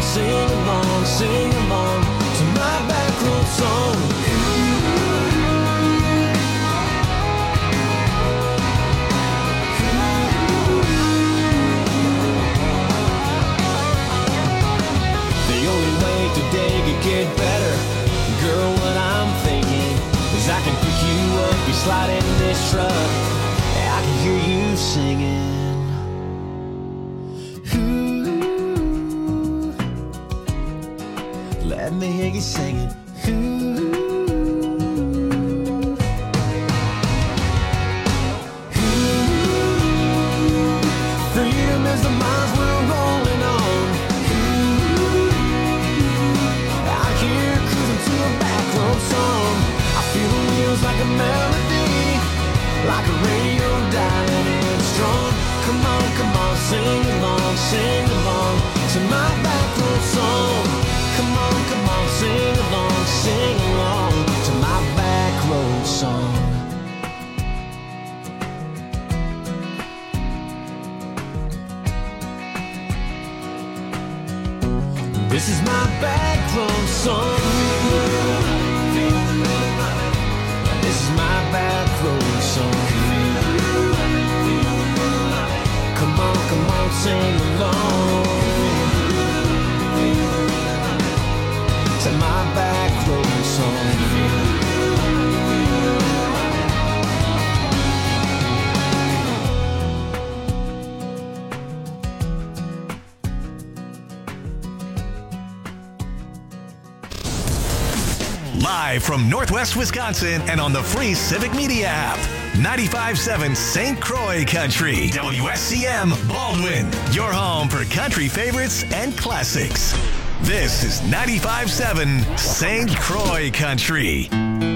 sing along to my back road song. The only way today could get better, girl, what I'm thinking is I can pick you up, you slide in this truck, I can hear you singing. Let me hear you singing. Freedom is the miles we're rolling on. I hear cruising to a back road song. I feel the wheels like a melody, like a radio dialing in strong. Come on, sing along to my back road song. Come on, sing along to my back road song. This is my back road song. This is my back road song. Come on, sing along to my back road song. Live from Northwest Wisconsin and on the free Civic Media app. 95.7 St. Croix Country. WSCM Baldwin. Your home for country favorites and classics. This is 95.7 St. Croix Country.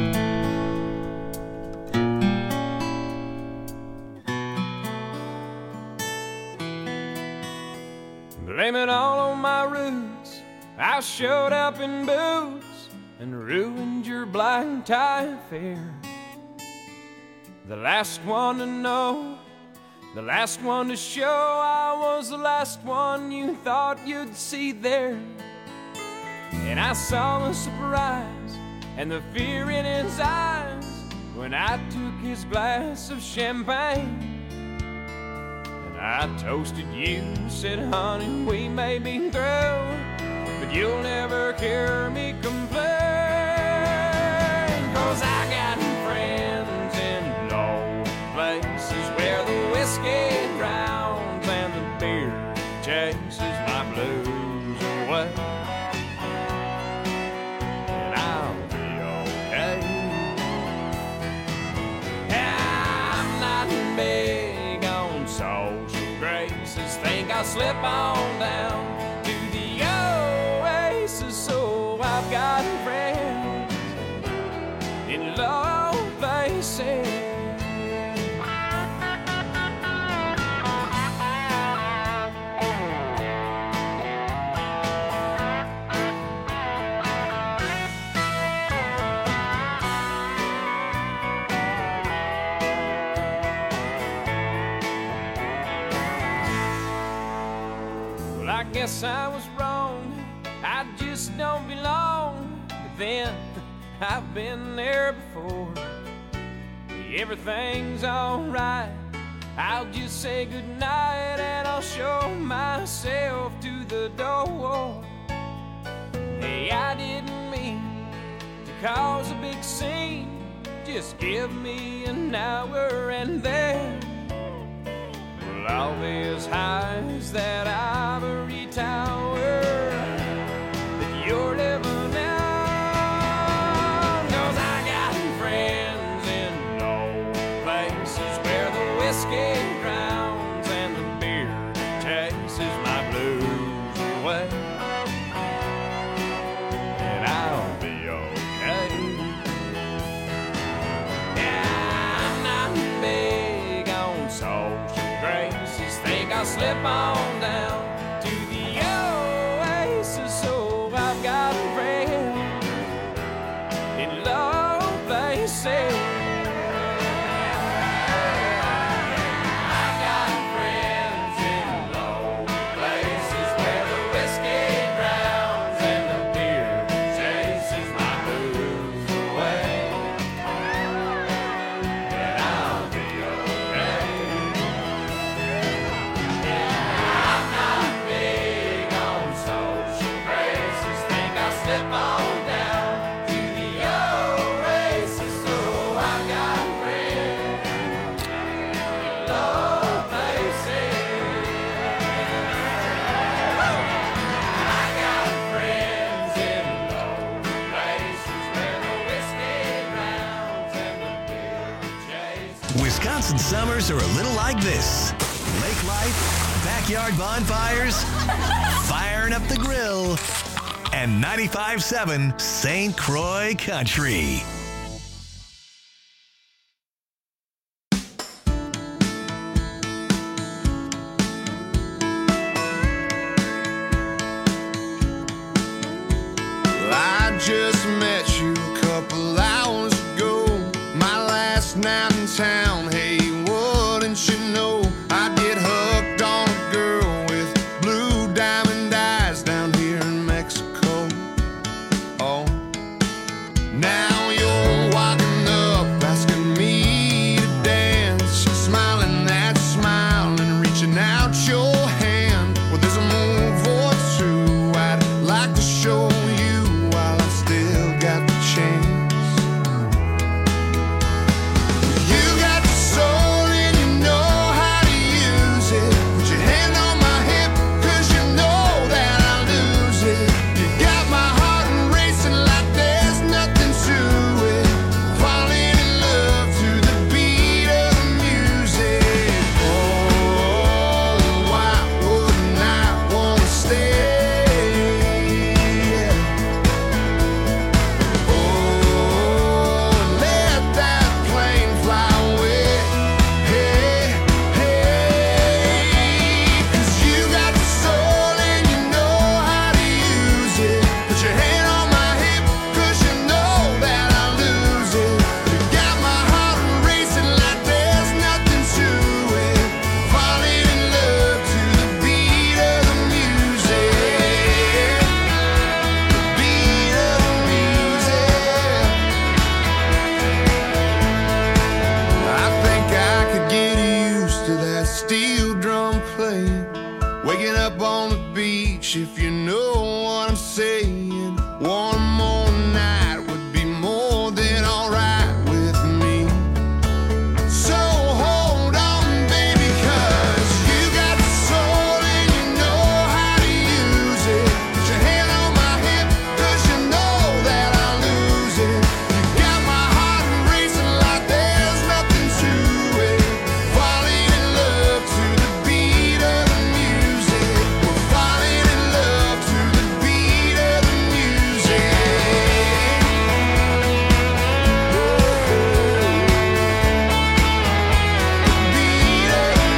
Blame it all on my roots. I showed up in boots and ruined your black tie affair. The last one to know, the last one to show, I was the last one you thought you'd see there. And I saw the surprise and the fear in his eyes when I took his glass of champagne. And I toasted you, said, honey, we may be through, but you'll never hear me complain. 'Cause I got friends in low places where the whiskey drowns and the beer chases my blues away. And I'll be okay. I'm not big on social graces. Think I'll slip on down to the oasis, so I've got friends in low places. Well, I guess I was wrong, I just don't belong. But then I've been there before. Everything's alright, I'll just say goodnight and I'll show myself to the door. Hey, I didn't mean to cause a big scene, just give me an hour and then well, all these highs that ivory tower that you're living in. Whiskey drowns and the beer chases my blues away. And I'll be okay. Yeah, I'm not big on social graces. Think I'll slip on down to the oasis, so I've got friends in low places. Friends in low places where the whiskey drowns. Wisconsin summers are a little like this. Lake life, backyard bonfires, firing up the grill, and 95.7 St. Croix Country. I just met you a couple hours ago. My last night in town, hey, wouldn't you know I'd get hooked on a girl with blue diamond eyes down here in Mexico. Oh, now you're walking up, asking me to dance, smiling that smile and reaching out your hand. Well, there's a move or two I'd like to show you while I still got the chance. You got the soul and you know how to use it. Put your hand on my hip, 'cause you know that I'll lose it. You got my heart racing like there's nothing to it. Falling in love to the beat of the music. Oh, why wouldn't I wanna stay? Oh, let that plane fly away. Hey, hey, 'cause you got the soul and you know how to use it. Put your hand on my hip, 'cause you know that I'll lose it. You got my heart racing like there's nothing to it. Falling in love to the beat of the music. The beat of the music. I think I could get used to that steel drum playing. Waking up on the beach, if you know what I'm saying. One more night would be more than alright with me. So hold on, baby, 'cause you got the soul and you know how to use it. Put your hand on my hip, 'cause you know that I'll lose it. You got my heart racing like there's nothing to it. Falling in love to the beat of the music. We're falling in love to the beat of the music. Beat of the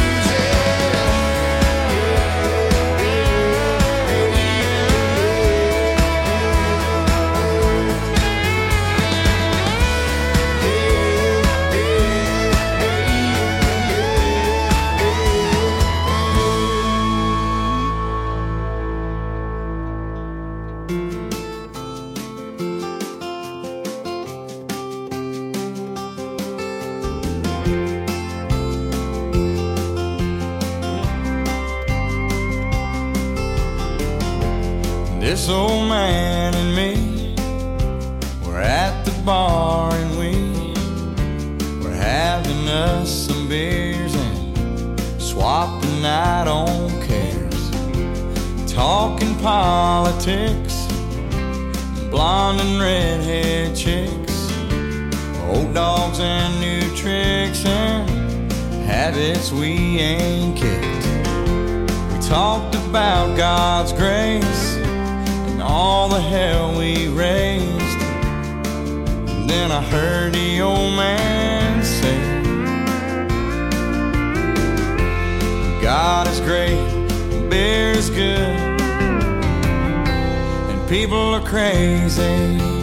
This old man and me, we're at the bar and we're having us some beers and swapping night on cares. Talking politics, blonde and redhead chicks, old dogs and new tricks and habits we ain't kicked. We talked about God's grace and all the hell we raised. And then I heard the old man say, God is great, beer is good, and people are crazy.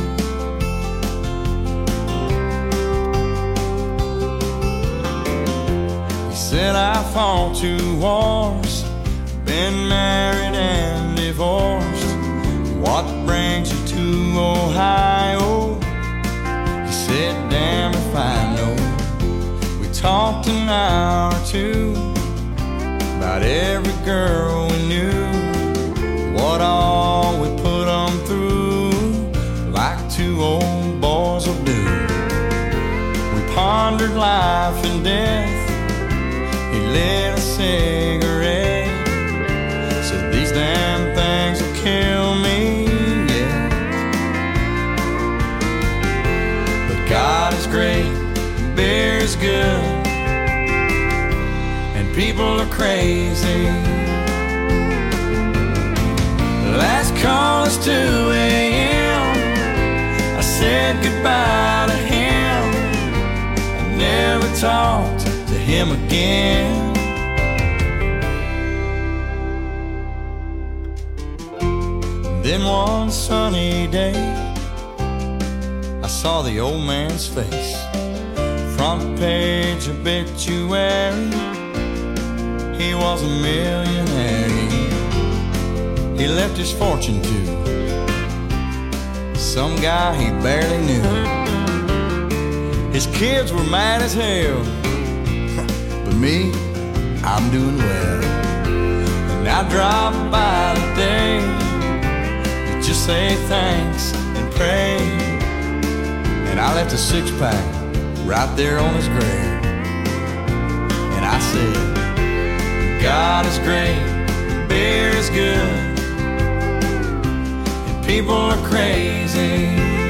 He said I fought 2 wars, been married and divorced. What brings you to Ohio? He said, damn if I know. We talked an hour or 2 about every girl we knew, what all we put them through, like 2 old boys will do. We pondered life and death. He lit a cigarette, said these damn things will kill me, yeah. But God is great, beer is good, people are crazy. Last call is 2 a.m. I said goodbye to him. I never talked to him again. Then one sunny day, I saw the old man's face. Front page obituary, he was a millionaire. He left his fortune to some guy he barely knew. His kids were mad as hell, but me, I'm doing well. And I dropped by today to just say thanks and pray. And I left a 6-pack right there on his grave. And I said, God is great, beer is good, and people are crazy.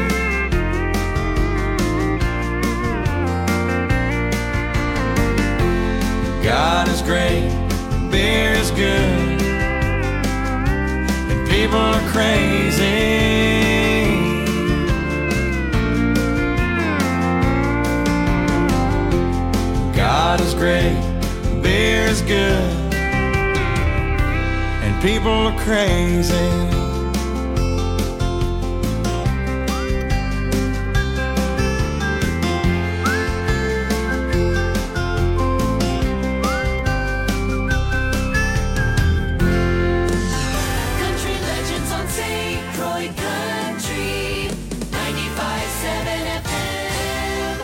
God is great, beer is good, and people are crazy. God is great, beer is good, and people are crazy. Country legends on St. Croix Country 95.7 FM.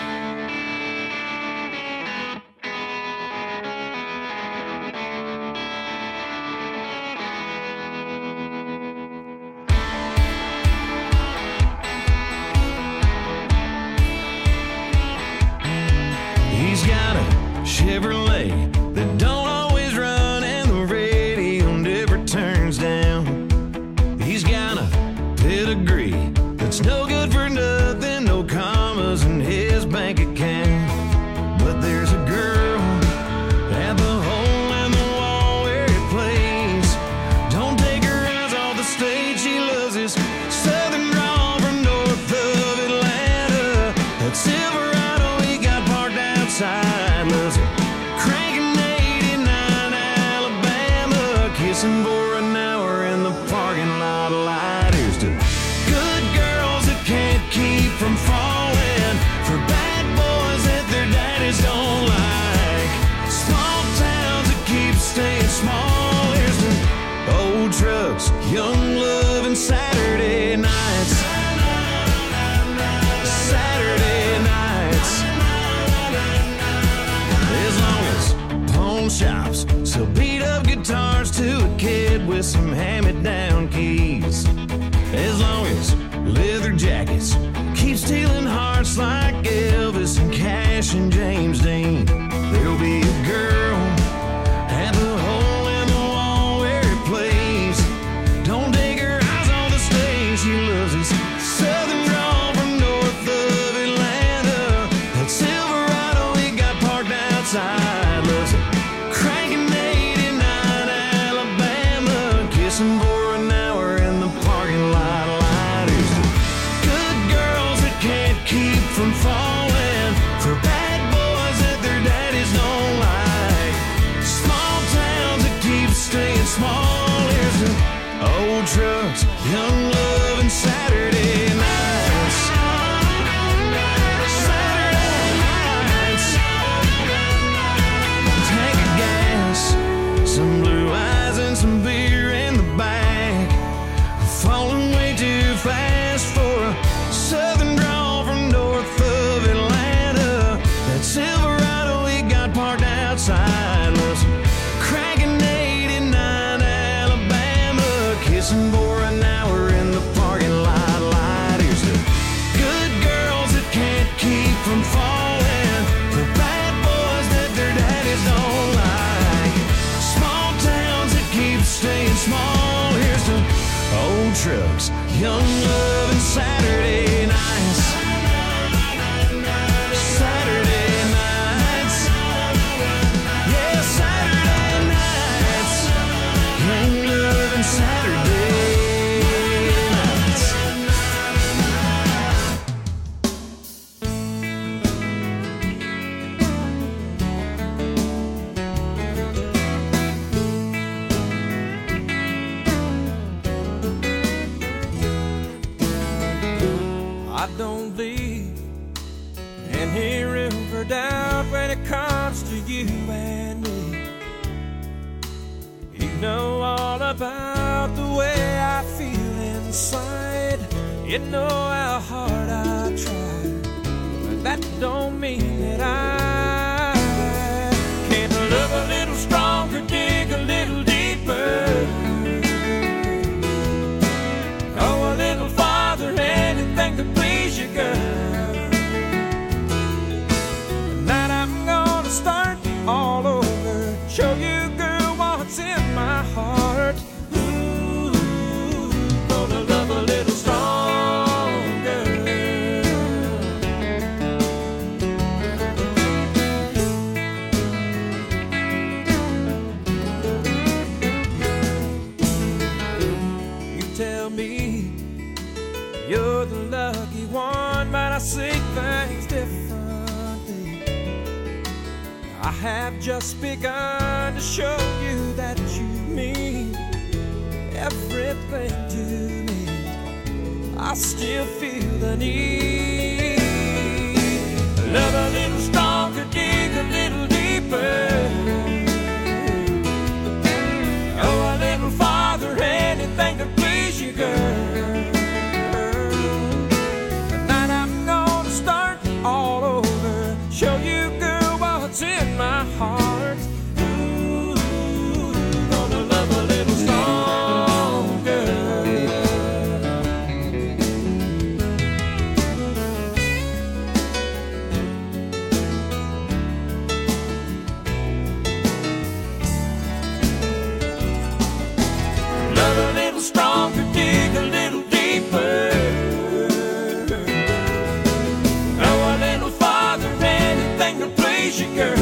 He's got a Chevrolet that don't always run, and the radio never turns down. He's got a pedigree that's no good for nothing, no commas in his bank account. But there's a girl at the hole in the wall where it plays. Don't take her eyes off the stage, she loves his southern drawl from north of Atlanta. That Silverado he got parked outside, loves it cranking 89 Alabama, kissing for an hour in the parking lot light. Here's to good girls that can't keep from falling for bad boys that their daddies don't like, small towns that keep staying small. Here's to old trucks, young love, and Saturday nights. Saturday nights. As long as pawn shops sell beat up guitars to a kid with some hand-me-down keys. As long as leather jackets keep stealing hearts like Elvis and Cash and James Dean, there'll be a girl at the hole in the wall where it plays. Don't take her eyes on the stage, she loves his southern drawl from north of Atlanta. That Silverado he got parked outside, loves it cranking 89 Alabama, kissing for an hour in the parking lot light. Here's to good girls that can't keep from falling for bad boys that their daddies don't like, small towns that keep staying small. Here's to old trucks, young love, and Saturday nights. Saturday nights. Tank of gas, some blue eyes, and some beer in the back. Falling way too fast for a southern drawl from north of Atlanta. That Silverado he got parked outside, loves cranking 89 Alabama, kissing for an hour in the parking lot light. Here's to good girls that can't keep from falling for bad boys that their daddies don't like, small towns that keep staying small. Here's to old trucks, young love, and Saturday nights. Saturday nights. Yeah, Saturday I don't leave any room for doubt when it comes to you and me. You know all about the way I feel inside. You know how hard I try, but that don't mean that I can't love a little stronger, dig a little deeper, go a little farther, anything to please you, girl. Tonight I'm gonna start all over, show you, girl, what's in my heart. Ooh, gonna love a little stronger. You tell me you're the lucky one, but I see things differently. I have just begun to show you that you mean everything to me. I still feel the need. Love a little stronger, dig a little deeper, go a little farther, anything to please you, girl. Tonight I'm gonna start all over, show you, girl, what's in my heart. Ooh, gonna love a little stronger. Love a little stronger, dig a little deeper, go a little farther, anything to please you, girl.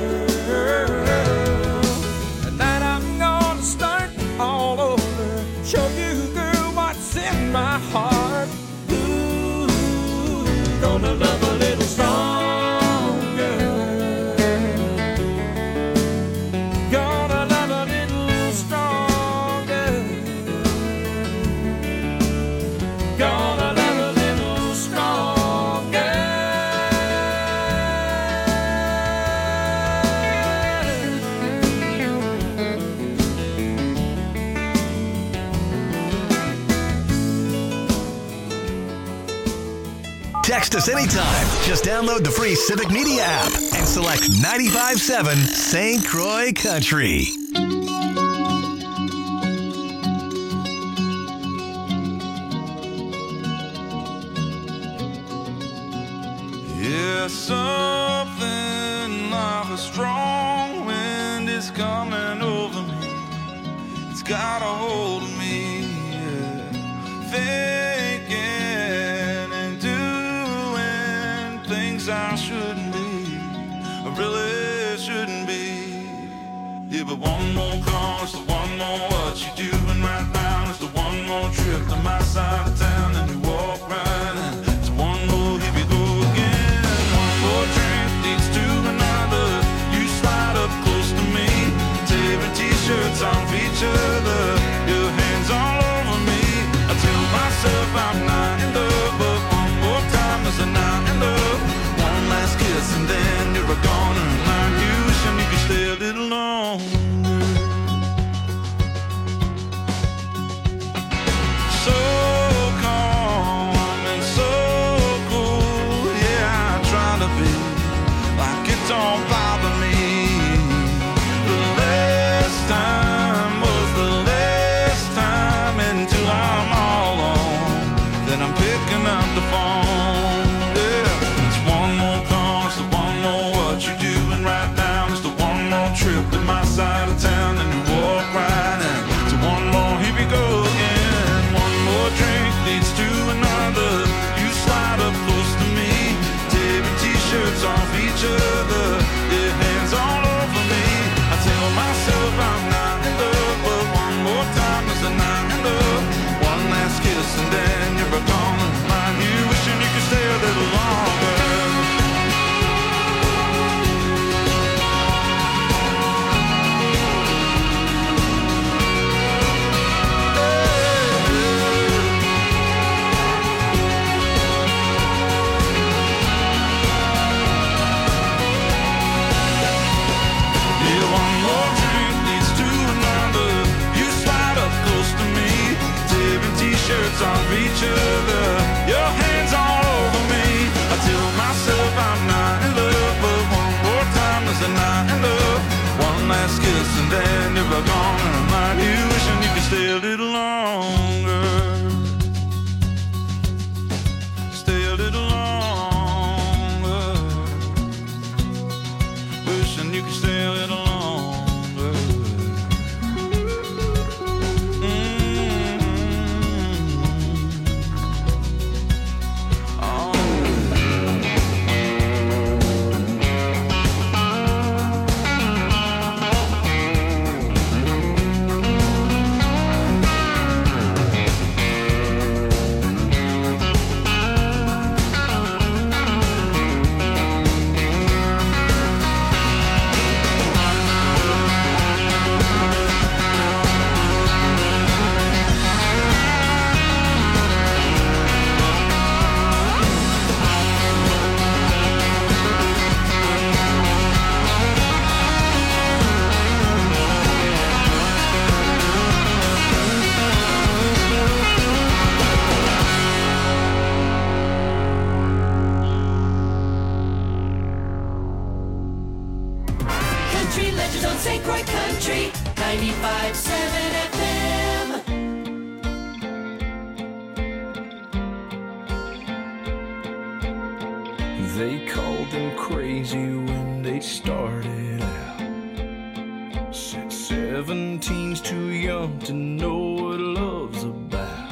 Tonight I'm gonna start all over, show you, girl, what's in my heart. Ooh, gonna love a little stronger, gonna love a little stronger, gonna love a little stronger. Text us anytime. Just download the free Civic Media app and select 95.7 St. Croix Country. Yeah, something like a strong wind is coming over me. It's got a hold of me, yeah. Thinking and doing things I shouldn't be, I really shouldn't be. Yeah, but one more call is the one more what you doing right now. It's the one more trip to my side of town, and you walk right in. It's one more, here we go again. One more drink leads to another. You slide up close to me, tearing t-shirts off each other, your hands all over me. I tell myself I'm not in love, but one more time is a not in love. One last kiss and then you're a goner, and like you, should you could stay a little longer. of each other. Your hands all over me. I tell myself I'm not in love, but one more time is a not in love. One last kiss and then you're gone, and I'm not here wishing you could stay a little longer. Stay a little longer. Wishing you could stay a little longer. Country Legends on St. Croix Country 95.7 FM. They called him crazy when they started out. Said 17's too young to know what love's about.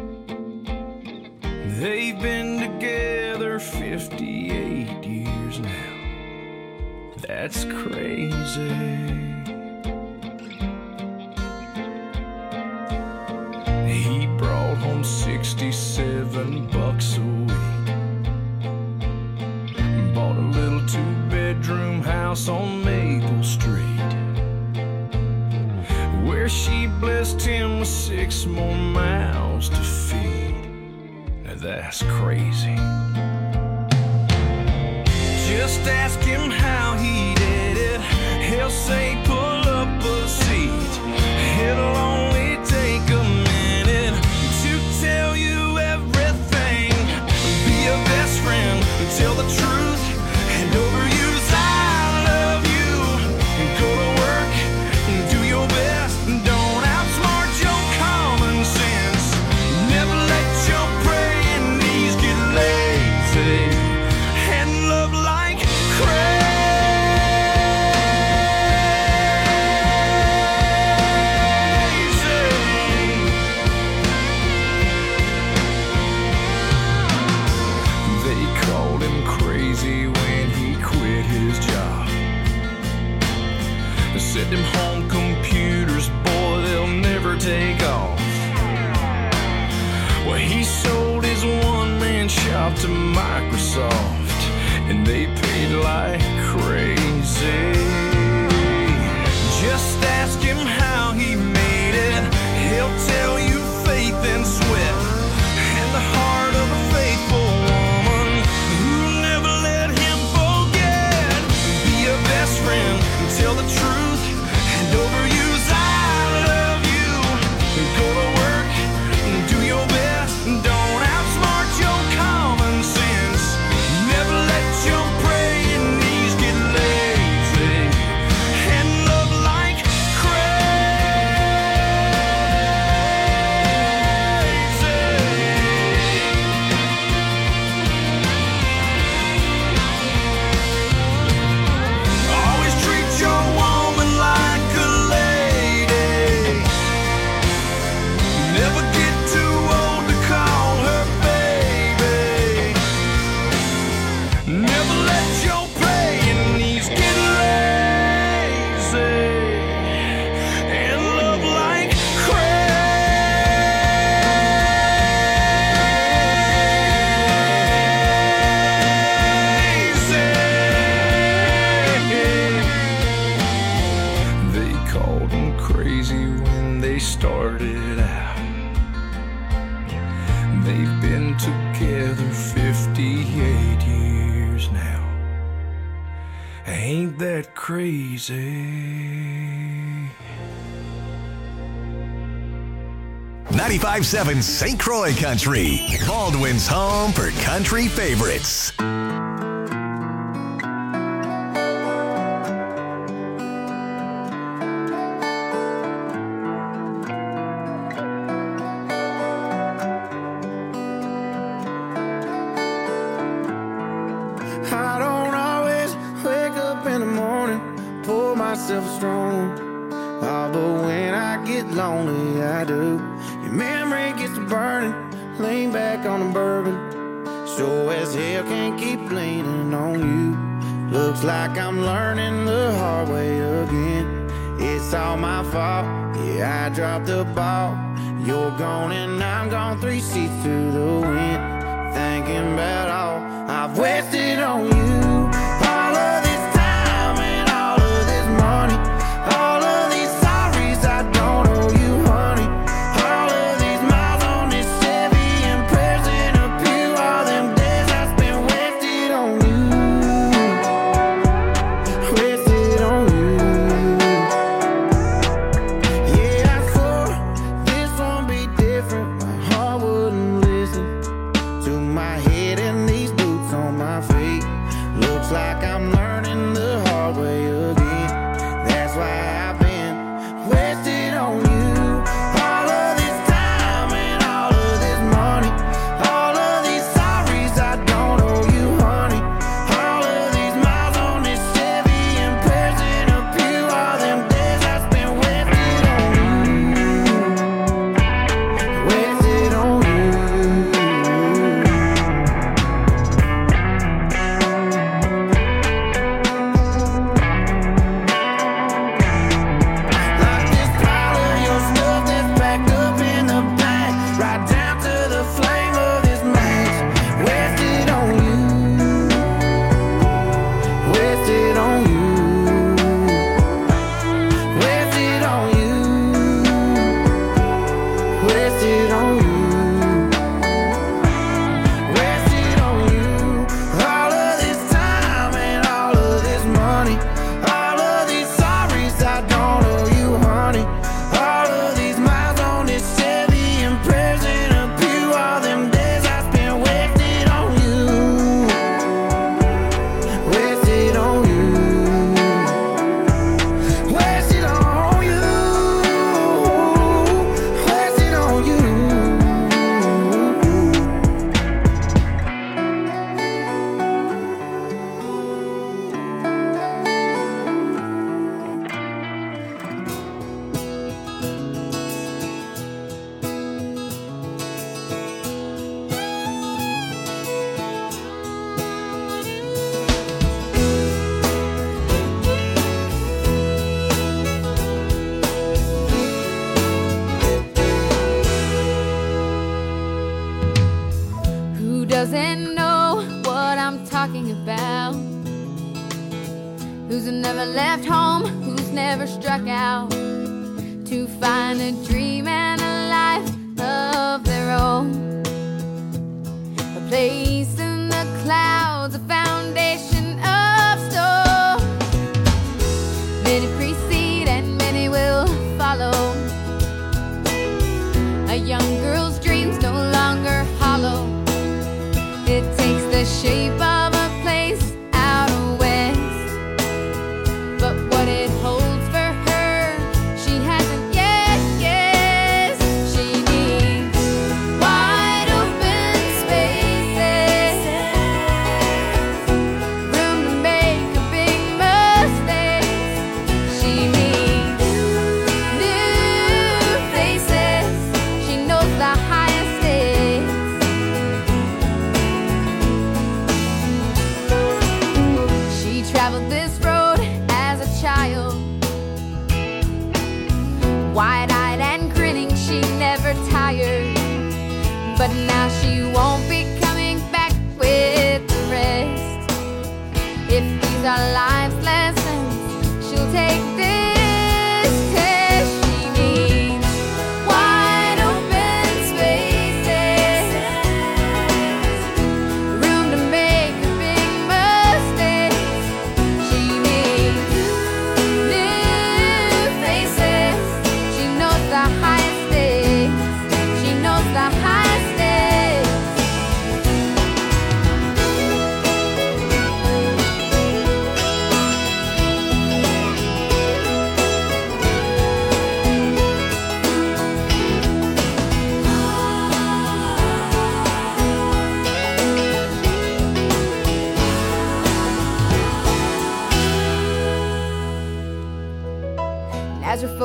They've been together 58 years now. That's crazy. He brought home $67 a week. Bought a little 2-bedroom house on Maple Street, where she blessed him with 6 more mouths to feed. Now that's crazy. Just ask him how he did it. He'll say pull up a seat. It'll only take a minute to tell you everything. Be a best friend, tell the truth, and overuse I love you. Go to work, do your best, don't outsmart your common sense. Never let your praying knees get lazy. And love like crazy. They called him crazy when he quit his job. They said them home computers, boy, they'll never take off. Well, he sold his one-man shop to Microsoft, and they paid like crazy. Just ask him how he made it. He'll tell you faith and sweat, and the heart of a faithful woman who never let him forget. Be a best friend, tell the truth, and overuse I love you. Go to work, do your best, don't outsmart your common sense. Never let your praying knees get lazy. And love like always treat your woman like a lady. Never get too old to call her baby. Never let your praying knees get lazy. And love like crazy. They called him crazy when they started out. They've been together 58 years now. Ain't that crazy? 95.7 St. Croix Country, Baldwin's home for country favorites. I don't always wake up in the morning, pour myself strong. Oh, but when I get lonely, I do. Your memory gets to burning, lean back on the bourbon. Sure as hell can't keep leaning on you. Looks like I'm learning the hard way again. It's all my fault, yeah, I dropped the ball. You're gone and I'm gone, 3 seats to the wind. Thinking about all I've wasted on you. All of this time and all of this money. All of these sorries I don't owe you, honey. All of these miles on this Chevy and prayers in a pew. All them days I spent wasted on you. Wasted on you. Yeah, I swore this won't be different. My heart wouldn't listen to my head and these boots on my feet. Looks like I'm learning the hard way again. That's why I've been wasted on you. All of this time and all of this money. All of these sorries I don't owe you, honey. All of these miles on this Chevy and prayers in a pew. All them days I spent wasted on you. Wasted on you. Like this pile of your stuff that's packed up in the back, right down to the flame of this match. Wasted on you. Wasted on you. Wasted on you. Wasted on you. Wasted on you. All of this time and all of this money. All of these sorries I don't owe you, honey. All of these miles on this Chevy and prayers in a pew. All them days I spent wasted on you. Wasted on you. Wasted on you. Wasted on you. Who doesn't know what I'm talking about? Who's never left home? Who's never struck out to find a dream and a life of their own? A place in the clouds, a foundation of stone. Many precede and many will follow. A young girl's dreams no longer hollow. It takes the shape of a place out west. But what it holds for her, she hasn't yet guessed. She needs wide open spaces, room to make a big mistake. She needs new faces. She knows the highest stakes. She traveled this road as a child, wide-eyed and grinning, she never tired. But now she won't be coming back with the rest. If these are life's lessons, she'll take this test. She needs wide open spaces, room to make a big mistake. She needs new faces. She knows the highest stakes.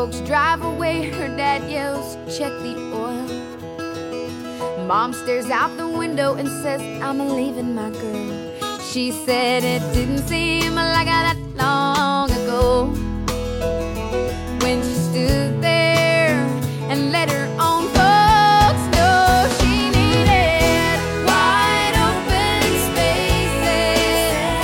folks drive away, her dad yells, check the oil. Mom stares out the window and says, I'm leaving my girl. She said it didn't seem like that long ago when she stood there and let her own folks know she needed wide open spaces,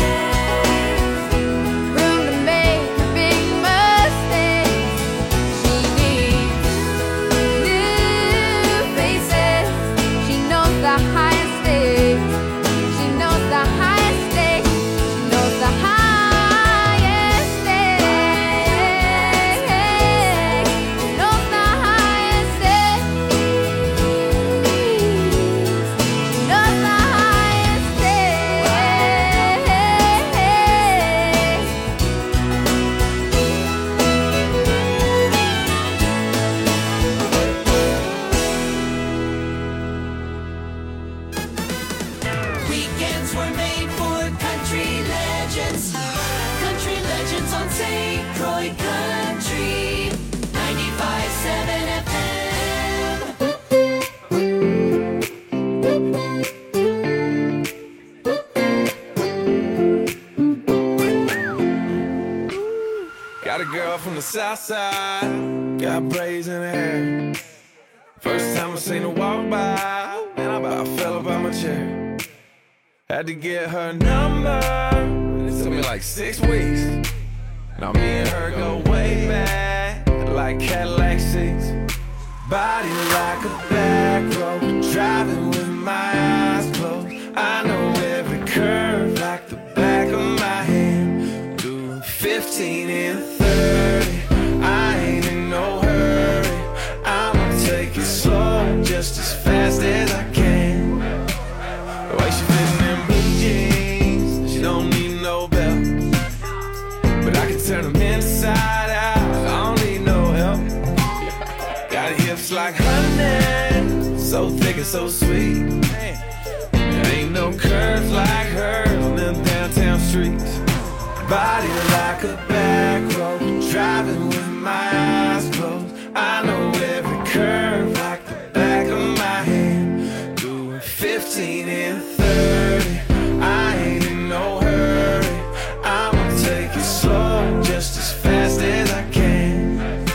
room to make her big mistakes. She needs new faces. She knows the highest stakes. She knows the highest stakes. She knows the highest stakes. She knows the highest stakes. She knows the highest Weekends were made for country legends. Country legends on St. Croix Country 95.7 FM. Got a girl from the south side, got braids in her hair. First time I seen her walk by, and I about fell up out my chair. Had to get her number, it took me like 6 weeks. Now me and her go way back, like Cadillac seats. Body like a back road, driving with my eyes closed. I know every curve like the back of my hand. Doing 15 and 30, I ain't in no hurry. I'ma take it slow, just as fast as I can. The way she fitting them blue jeans, she don't need no belt. But I can turn them inside out, I don't need no help. Got hips like honey, so thick and so sweet. There ain't no curves like hers on them downtown streets. Body like a back road, driving with my eyes closed. I know every curve like the back of my hand. Doing 15 and 30, I ain't in no hurry. I'ma take it slow, just as fast as I can.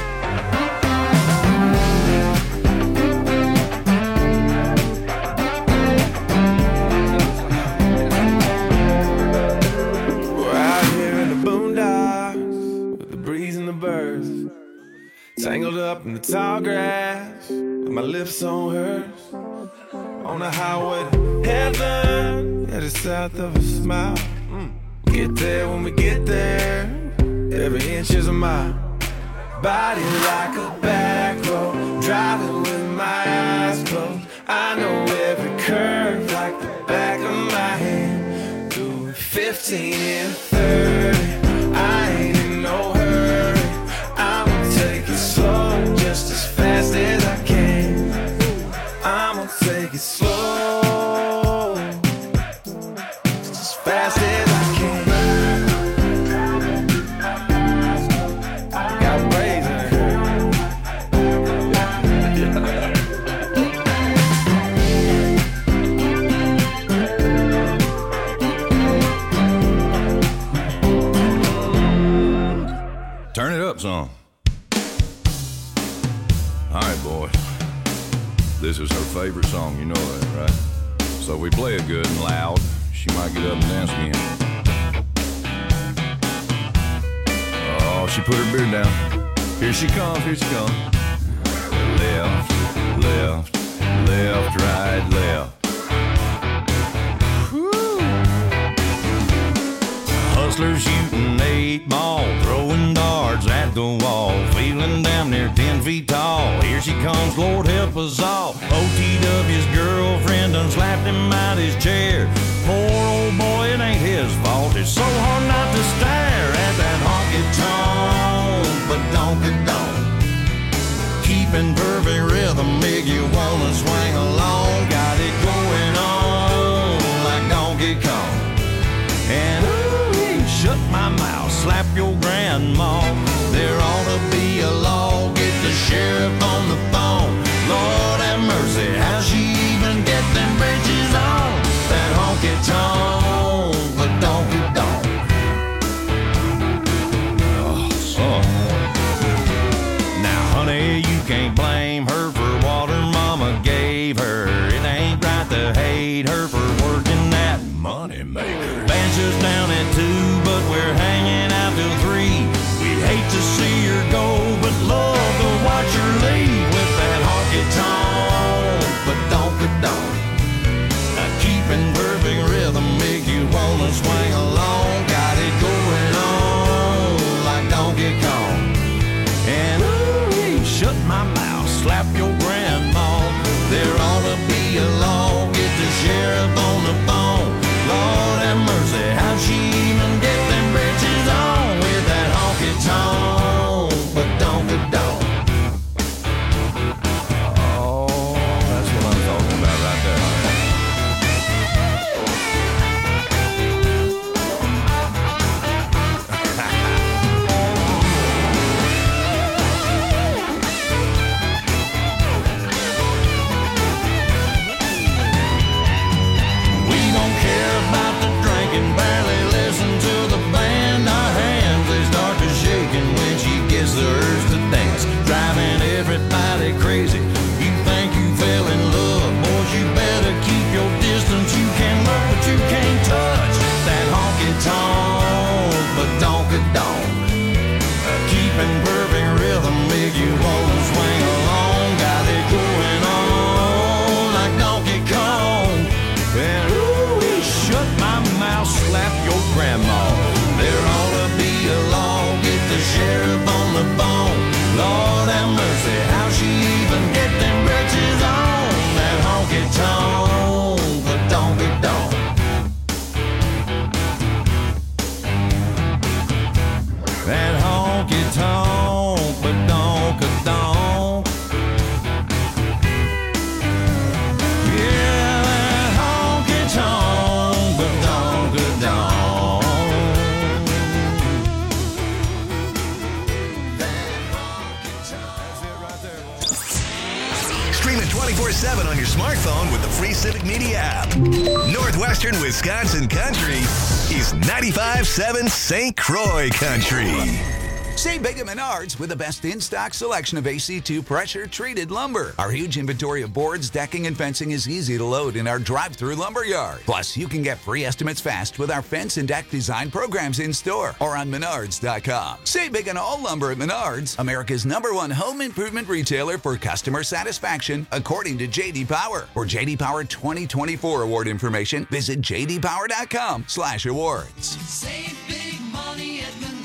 We're out here in the boondocks with the breeze and the birds, tangled up in the tall grass with my lips on hers. On the highway to heaven, yeah, just south of a smile. Get there when we get there, every inch is a mile. Body like a back road, driving with my eyes closed. I know every curve like the back of my hand. Doing 15 and 30, I ain't in no hurry. I'ma take it slow, just as fast as I can. I'ma take it slow, just as fast as I can. Got braids in her hair. Turn it up some. All right, boys. This is her favorite song, you know that, right? So if we play it good and loud, she might get up and dance again. Oh, she put her beard down. Here she comes, here she comes. Left, left, left, right, left. Hustlers shooting 8 ball, throwing darts at the wall, feeling damn near 10 feet tall. Here she comes, Lord help us all. OTW's girlfriend done slapped him out his chair. Poor old boy, it ain't his fault. It's so hard not to stare at that honky-tonk, but donky-donk. Keeping perfect rhythm, make you wanna swing along. Got it going on like Donkey Kong. And shut my mouth, slap your grandma. There ought to be a law on your smartphone with the free Civic Media app. Northwestern Wisconsin Country is 95.7 St. Croix Country. Save big at Menards with the best in-stock selection of AC2 pressure-treated lumber. Our huge inventory of boards, decking, and fencing is easy to load in our drive-through lumber yard. Plus, you can get free estimates fast with our fence and deck design programs in-store or on Menards.com. Save big on all lumber at Menards, America's #1 home improvement retailer for customer satisfaction, according to J.D. Power. For J.D. Power 2024 award information, visit jdpower.com/awards. Save big money at Menards.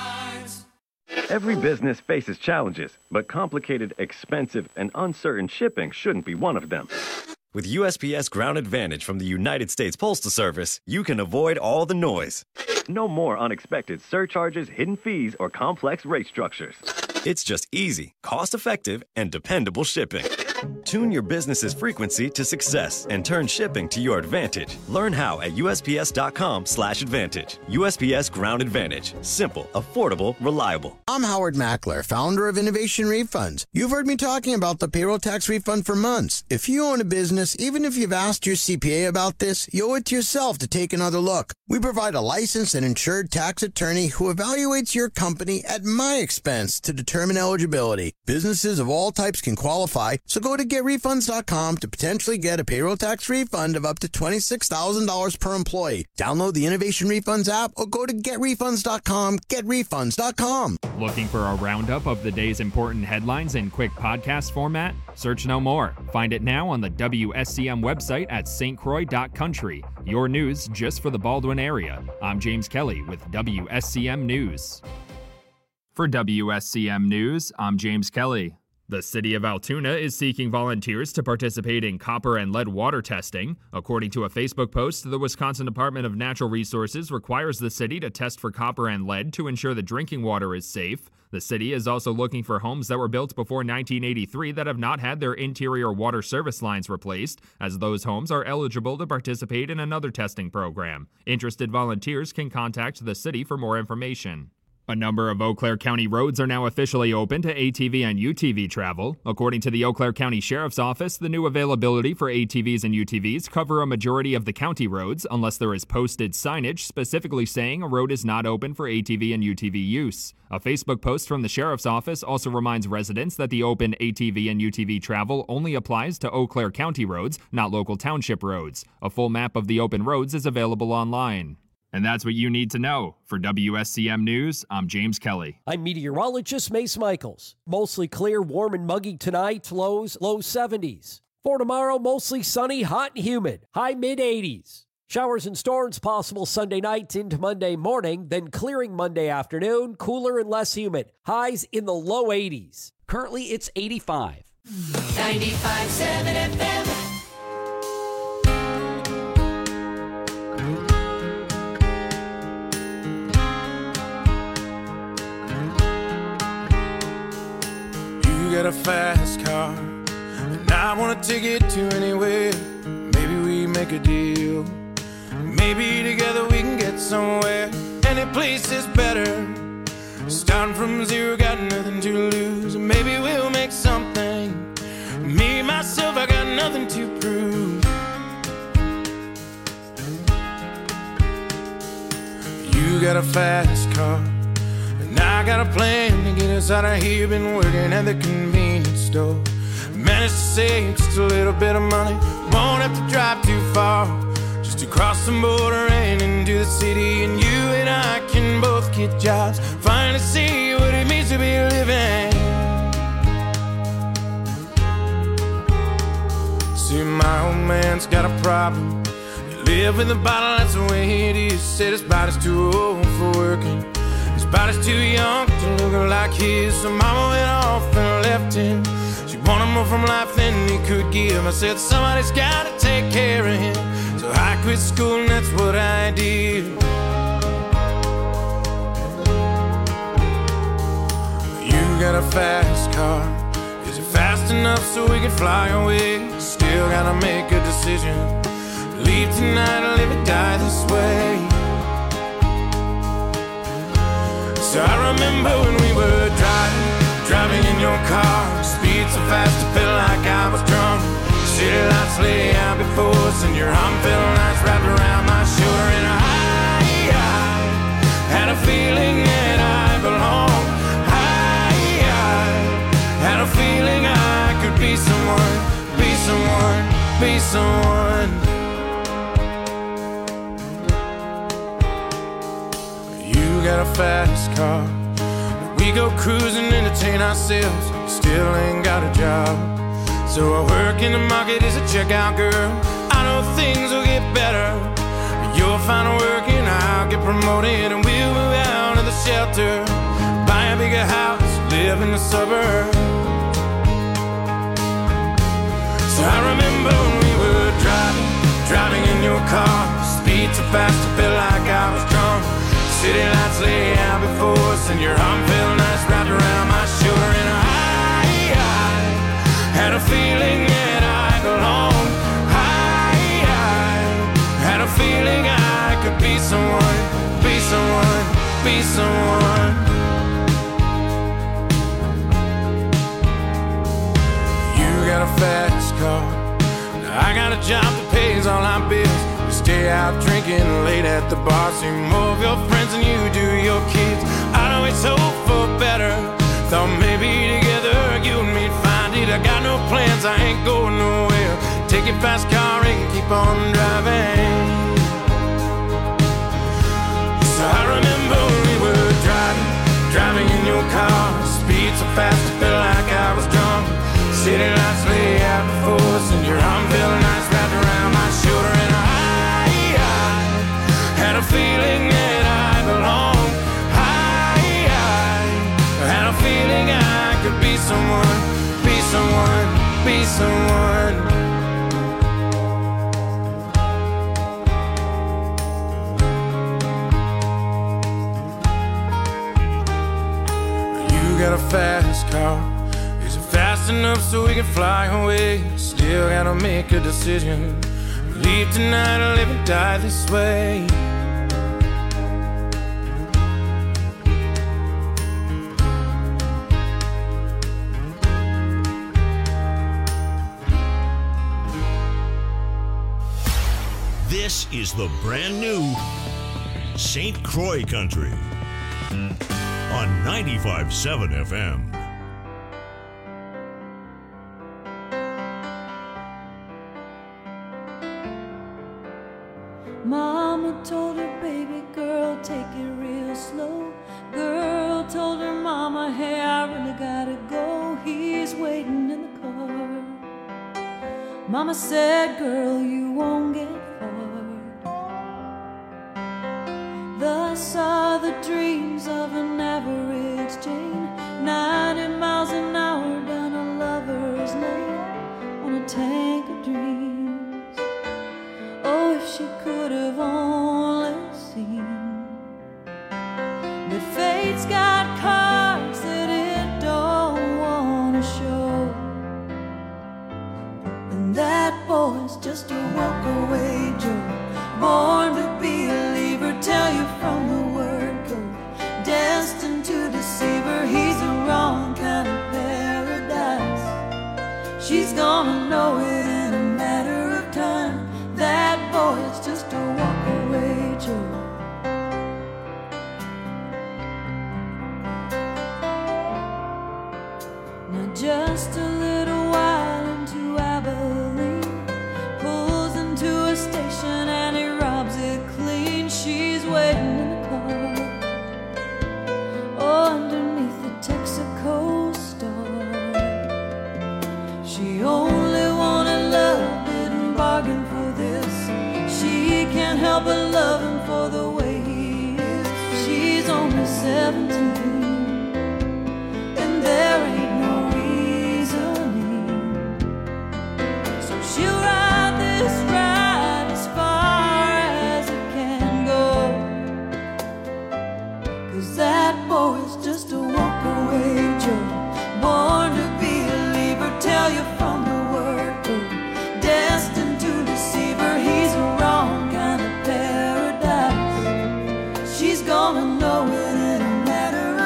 Every business faces challenges, but complicated, expensive, and uncertain shipping shouldn't be one of them. With USPS Ground Advantage from the United States Postal Service, you can avoid all the noise. No more unexpected surcharges, hidden fees, or complex rate structures. It's just easy, cost-effective, and dependable shipping. Tune your business's frequency to success and turn shipping to your advantage. Learn how at USPS.com/advantage. USPS Ground Advantage. Simple, affordable, reliable. I'm Howard Mackler, founder of Innovation Refunds. You've heard me talking about the payroll tax refund for months. If you own a business, even if you've asked your CPA about this, you owe it to yourself to take another look. We provide a licensed and insured tax attorney who evaluates your company at my expense to determine eligibility. Businesses of all types can qualify, so go to GetRefunds.com to potentially get a payroll tax refund of up to $26,000 per employee. Download the Innovation Refunds app or go to GetRefunds.com. GetRefunds.com. Looking for a roundup of the day's important headlines in quick podcast format? Search no more. Find it now on the WSCM website at stcroix.country. Your news just for the Baldwin area. I'm James Kelly with WSCM News. For WSCM News, I'm James Kelly. The city of Altoona is seeking volunteers to participate in copper and lead water testing. According to a Facebook post, the Wisconsin Department of Natural Resources requires the city to test for copper and lead to ensure that drinking water is safe. The city is also looking for homes that were built before 1983 that have not had their interior water service lines replaced, as those homes are eligible to participate in another testing program. Interested volunteers can contact the city for more information. A number of Eau Claire County roads are now officially open to ATV and UTV travel. According to the Eau Claire County Sheriff's Office, the new availability for ATVs and UTVs cover a majority of the county roads, unless there is posted signage specifically saying a road is not open for ATV and UTV use. A Facebook post from the Sheriff's Office also reminds residents that the open ATV and UTV travel only applies to Eau Claire County roads, not local township roads. A full map of the open roads is available online. And that's what you need to know. For WSCM News, I'm James Kelly. I'm meteorologist Mace Michaels. Mostly clear, warm and muggy tonight, lows low 70s. For tomorrow, mostly sunny, hot and humid, high mid-80s. Showers and storms possible Sunday night into Monday morning, then clearing Monday afternoon, cooler and less humid. Highs in the low 80s. Currently, it's 85. 95.7 FM. You got a fast car, and I wanna take it to anywhere. Maybe we make a deal. Maybe together we can get somewhere. Any place is better. Starting from zero, got nothing to lose. Maybe we'll make something. Me, myself, I got nothing to prove. You got a fast car, and I got a plan to get us out of here. Been working at the convenience store. Managed to save just a little bit of money. Won't have to drive too far, just to cross the border and into the city. And you and I can both get jobs, finally see what it means to be living. See, my old man's got a problem. You live in the bottle, that's the way it is. Said his body's too old for working. His body's too young to look like his. So mama went off and left him. She wanted more from life than he could give. I said somebody's gotta take care of him. So I quit school and that's what I did. You got a fast car. Is it fast enough so we can fly away? Still gotta make a decision. Leave tonight or live or die this way. So I remember when we were driving in your car. Speed so fast I felt like I was drunk. City lights lay out before us, and your arm felt nice wrapped around my shoulder. And I had a feeling that I belonged. I had a feeling I could be someone, be someone, be someone. You got a fast car, we go cruising, entertain ourselves. Still ain't got a job, so I work in the market as a checkout girl. I know things will get better. You'll find work and I'll get promoted, and we'll move out of the shelter, buy a bigger house, live in the suburbs. So I remember when we were driving in your car, speed so fast I felt like I was drunk. City lights lay out before us, and your arm felt nice wrapped around my shoulder. And I had a feeling that I belonged. I had a feeling I could be someone, be someone, be someone. You got a fast car, I got a job that pays all our bills. We stay out drinking late at the bar, see more of your friends than you do your kids. I'd always hope for better, thought maybe together you and me'd find it. I got no plans, I ain't going nowhere. Take your fast car and keep on driving. So I remember when we were driving in your car, speed so fast I felt like I was drunk. City lights lay out before us, and your arm felt nice wrapped around my shoulder. And I had a feeling that I belonged. I had a feeling I could be someone, be someone, be someone. You got a fast car, is it fast enough so we can fly away? Still gotta make a decision, leave tonight or live and die this way. This is the brand new St. Croix Country on 95.7 FM. Mama told her baby girl, take it real slow. Girl told her mama, hey, I really gotta go. He's waiting in the car. Mama said, girl, you won't get far. Thus are the dreams of an average Jane, 90 miles an hour down a lover's lane on a tank of dreams. Oh, if she could have only seen that fate's got cards that it don't want to show, and that boy's just a walk-away Joe, born to be a leaver, tell you from the word go, destined to deceive her. He's the wrong kind of paradise. She's gonna know it in a matter of time. That boy's just a walk-away Joe. Now just a little while into Abilene, pulls into a station and he robs it clean. She's waiting in the car, oh, underneath the Texaco star. She only wanted love, didn't bargain for this. She can't help but love him for the way he is. She's only 17, and there ain't no reasoning. So she'll ride this ride as far as it can go, 'cause that boy's just a walk-away Joe, born to be a leaver, tell you from the word go, destined to deceive her. He's a wrong kind of paradise. She's gonna know it in a matter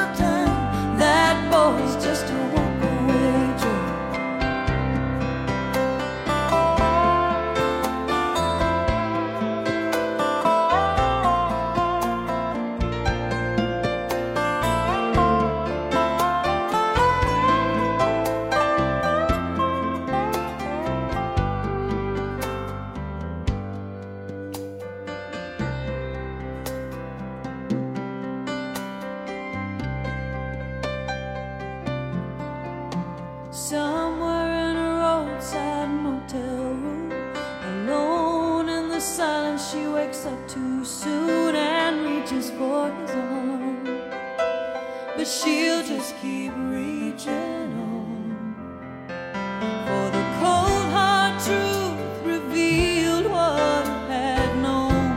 she wakes up too soon and reaches for his arm. But she'll just keep reaching on. For the cold hard truth revealed what it had known.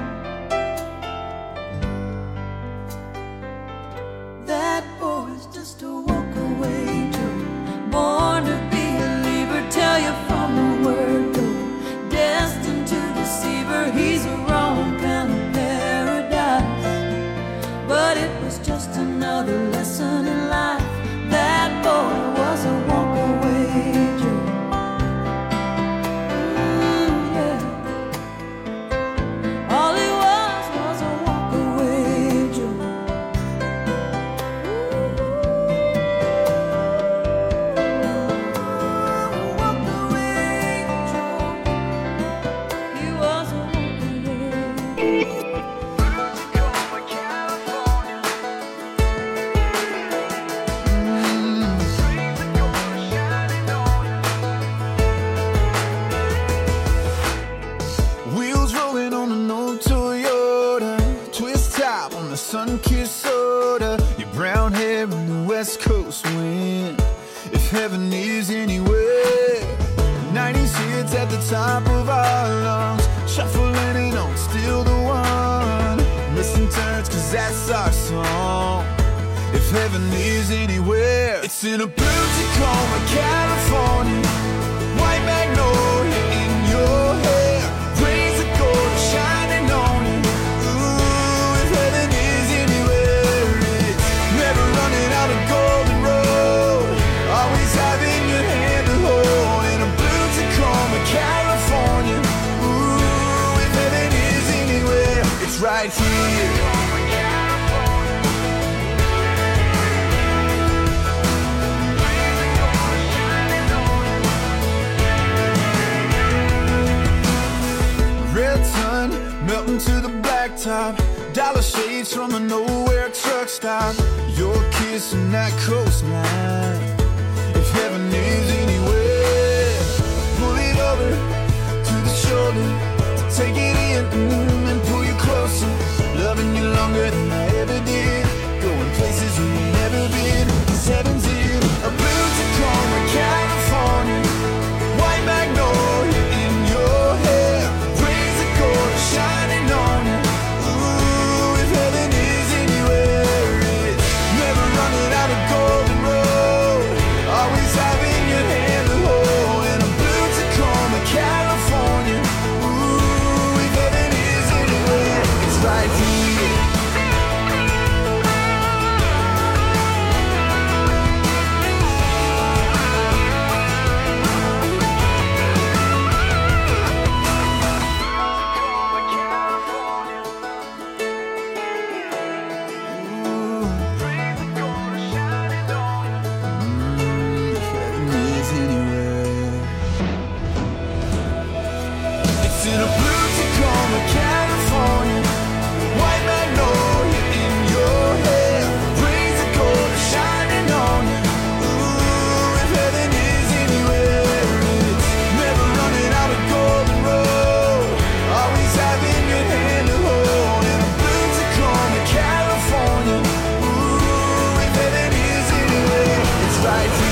That boy's just a walk-away Joe, born to be a leaver, tell you from the word go. Destined to deceive her, he's a wrong kind of paradise. But it was just another lesson in life. That boy was a walk-away Joe. Ooh, yeah. All he was a walk-away Joe. Wheels rolling on an old Toyota, twist top on the sun-kissed soda, your brown hair in the West Coast wind. If heaven is anywhere, 90s hits at the top of our lungs, shuffling and on, still the one. Missing turns, cause that's our song. If heaven is anywhere, it's in a blue Tacoma, California, white magnolia in your hair, rays of gold shining on you. Ooh, if heaven is anywhere, it's never running out of golden road, always having your hand to hold. In a blue Tacoma, California, ooh, if heaven is anywhere, it's right here. Red sun melting to the blacktop, dollar shades from a nowhere truck stop, your kiss and that coastline. If heaven is anywhere, pull it over to the shoulder, to take it in and pull you closer, loving you longer than I ever did, going places we've never been. 'Cause heaven's in a blue Tacoma, California, white magnolia in your hair, rays of gold shining on you. Ooh, if heaven is anywhere, it's never running out of golden road, always having your hand to hold. In a blue Tacoma, California, ooh, if heaven is anywhere, it's right here. It's in a blue Tacoma, California, white magnolia in your hair, rays of gold shining on you. Ooh, if heaven is anywhere, it's never running out of golden road, always having your hand to hold. In a blue Tacoma, California, ooh, if heaven is anywhere, it's right here.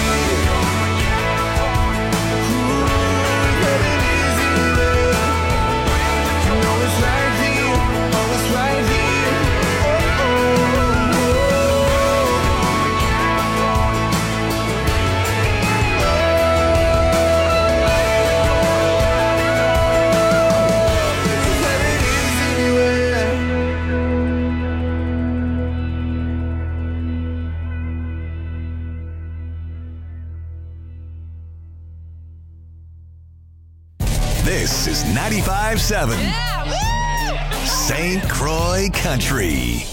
This is 95.7 St. Croix Country.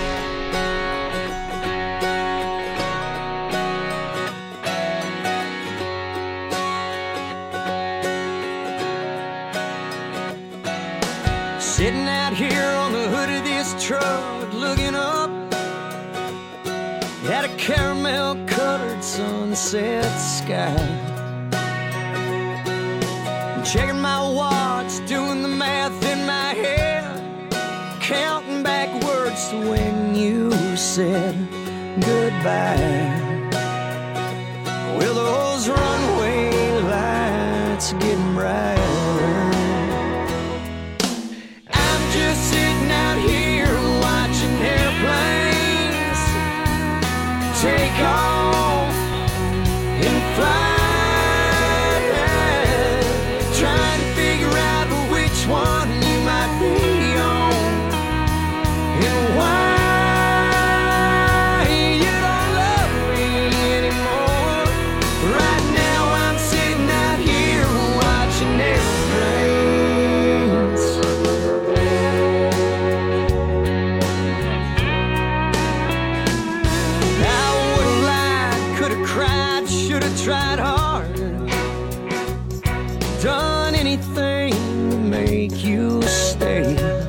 Sitting out here on the hood of this truck, looking up at a caramel-colored sunset sky. Checking my watch, doing the math in my head. said goodbye. Well, those runway lights getting brighter. I'm just sitting out here watching airplanes take off and fly, trying to figure out which one you might be on and why. Tried hard, done anything to make you stay.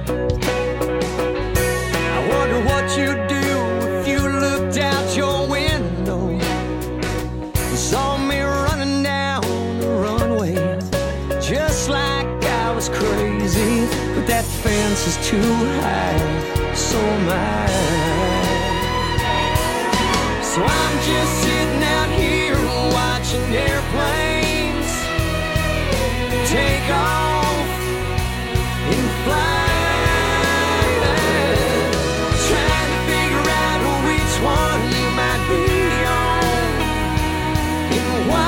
I wonder what you'd do if you looked out your window and saw me running down the runway, just like I was crazy. But that fence is too high, so am I. So I'm just sitting out here watching airplanes take off and fly, trying to figure out which one you might be on and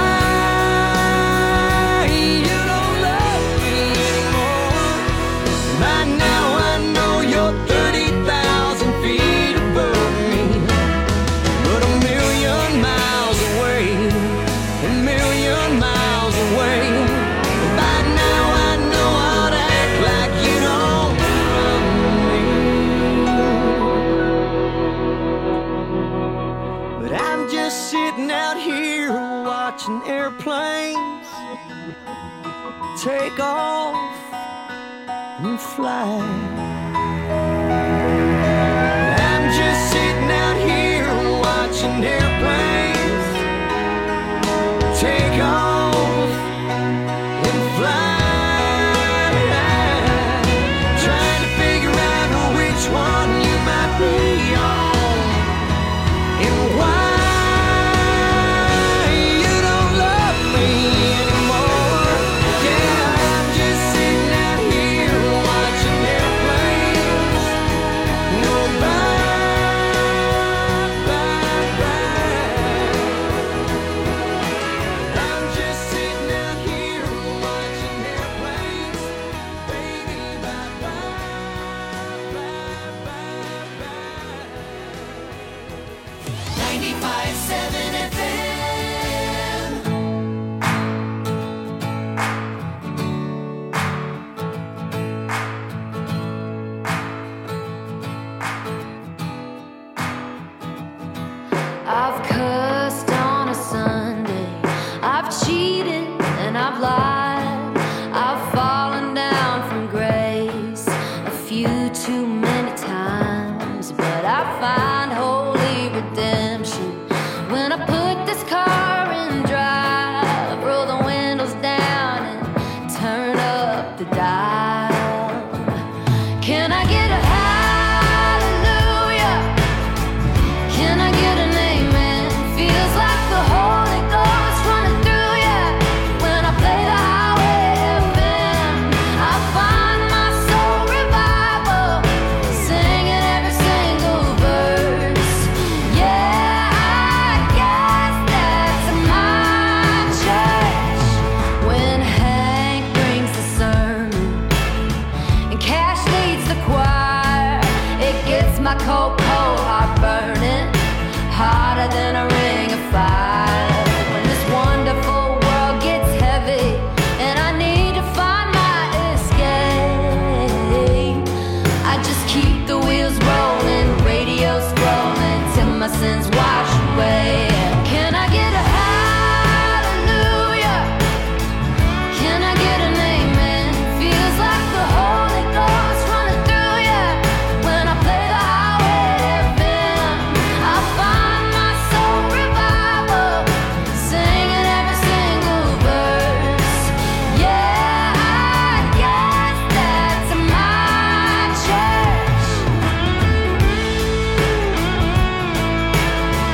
why you don't love me anymore. By now I know you're 30,000 feet above me, but a million miles away. A million miles away. By now I know I'd act like you don't love me. But I'm just sitting out here watching airplanes take off and fly. I'm just sitting out here watching airplanes take off and fly, trying to figure out which one you might be on and why you don't love me anymore. Yeah, I'm just sitting out here watching airplanes go by. I've cussed on a Sunday, I've cheated and I've lied, I've fallen down from grace a few too many times, but I find holy redemption when I put this car in drive, roll the windows down and turn up the dial. Can I get a hallelujah? Can I get an amen? Feels like the Holy Ghost running through ya when I play the highway FM. I find my soul revival, singing every single verse. Yeah, I guess that's my church. When Hank brings the sermon and Cash leads the choir, it gets my cold heart burning hotter than a ring of fire.